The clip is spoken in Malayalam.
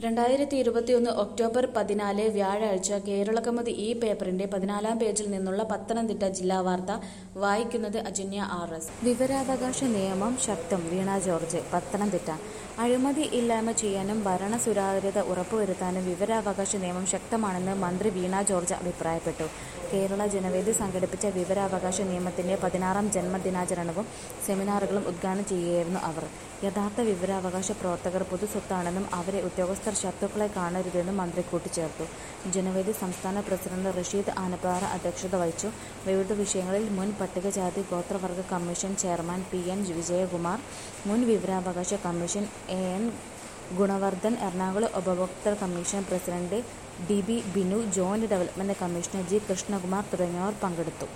2021 ഒക്ടോബർ 14 വ്യാഴാഴ്ച കേരളകൗമുദി ഈ പേപ്പറിന്റെ 14-ാം പേജിൽ നിന്നുള്ള പത്തനംതിട്ട ജില്ലാ വാർത്ത വായിക്കുന്നത് അജന്യ RS. വിവരാവകാശ നിയമം ശക്തം വീണ ജോർജ്. പത്തനംതിട്ട. അഴിമതി ഇല്ലായ്മ ചെയ്യാനും ഭരണ സുതാര്യത ഉറപ്പുവരുത്താനും വിവരാവകാശ നിയമം ശക്തമാണെന്ന് മന്ത്രി വീണ ജോർജ് അഭിപ്രായപ്പെട്ടു. കേരള ജനവേദി സംഘടിപ്പിച്ച വിവരാവകാശ നിയമത്തിന്റെ 16-ാം ജന്മദിനാചരണവും സെമിനാറുകളും ഉദ്ഘാടനം ചെയ്യുകയായിരുന്നു അവർ. യഥാർത്ഥ വിവരാവകാശ പ്രവർത്തകർ പൊതുസ്വത്താണെന്നും അവരെ ഉദ്യോഗസ്ഥർ ശത്രുക്കളെ കാണരുതെന്നും മന്ത്രി കൂട്ടിച്ചേർത്തു. ജനവേദി സംസ്ഥാന പ്രസിഡന്റ് റഷീദ് ആനപ്പാറ അധ്യക്ഷത വഹിച്ചു. വിവിധ വിഷയങ്ങളിൽ മുൻ പട്ടികജാതി ഗോത്രവർഗ കമ്മീഷൻ ചെയർമാൻ PN വിജയകുമാർ, മുൻ വിവരാവകാശ കമ്മീഷൻ AN ഗുണവർദ്ധൻ, എറണാകുളം ഉപഭോക്തൃ commission president DB Binu, joint development commissioner G Krishnakumar തുടങ്ങിയവർ പങ്കെടുത്തു.